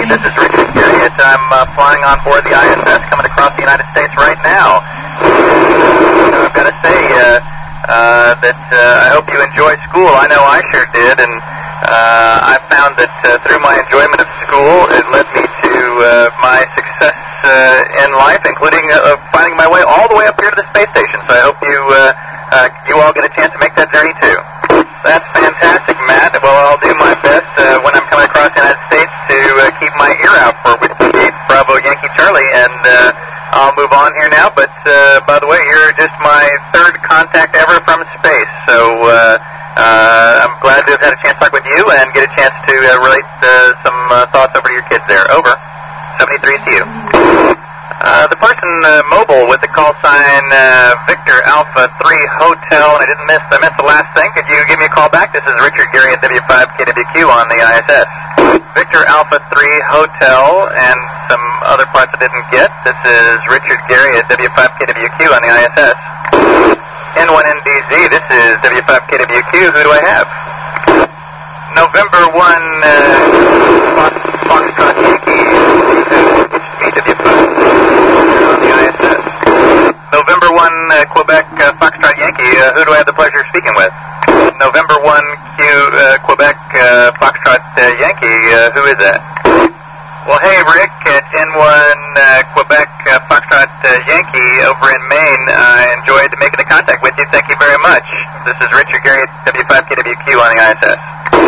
this is Richard Garriott. I'm flying on board the ISS, coming across the United States right now. I've got to say that I hope you enjoy school. I know I sure did, and I found that through my enjoyment of school, it led me to my success in life, including finding my way all the way up here to the space station. So I hope you all get a chance to make that journey too. That's fantastic, Matt. Well, I'll do my best when I'm coming across the United States to keep my ear out for Whiskey 8 Bravo Yankee Charlie, and I'll move on here now. But by the way, you're just my third contact ever from space, so I'm glad to have had a chance to talk with you and get a chance to relate some thoughts over to your kids there. Over. 73 to you. The person mobile with the call sign Victor Alpha 3 Hotel, and I missed the last thing. Could you give me a call back? This is Richard Garriott, W5KWQ on the ISS. Victor Alpha 3 Hotel, and some other parts I didn't get. This is Richard Garriott, W5KWQ on the ISS. N1NBZ, this is W5KWQ. Who do I have? November 1 Foxtrot Yankee. On the ISS. November 1 Quebec Foxtrot Yankee. Who do I have the pleasure of speaking with? November 1 Quebec Foxtrot Yankee. Who is that? Well, hey, Rick at N1 Quebec Foxtrot Yankee over in Maine. I enjoyed making the contact with you. Thank you very much. This is Richard Garriott, W5KWQ on the ISS.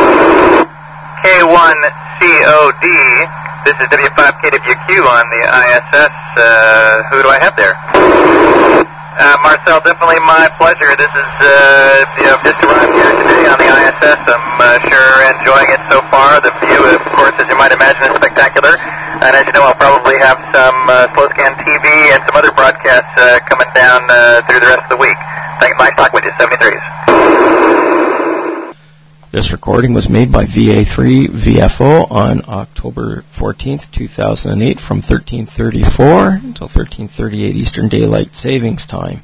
K1COD. This is W5KWQ on the ISS. Who do I have there? Marcel, definitely my pleasure. This is, just arrived here today on the ISS. I'm sure enjoying it so far. The view, of course, as you might imagine, is spectacular. And as you know, I'll probably have some slow scan TV and some other broadcasts coming down through the rest of the week. Nice talking with you, 73s. This recording was made by VA3 VFO on October 14th, 2008 from 1334 until 1338 Eastern Daylight Savings Time.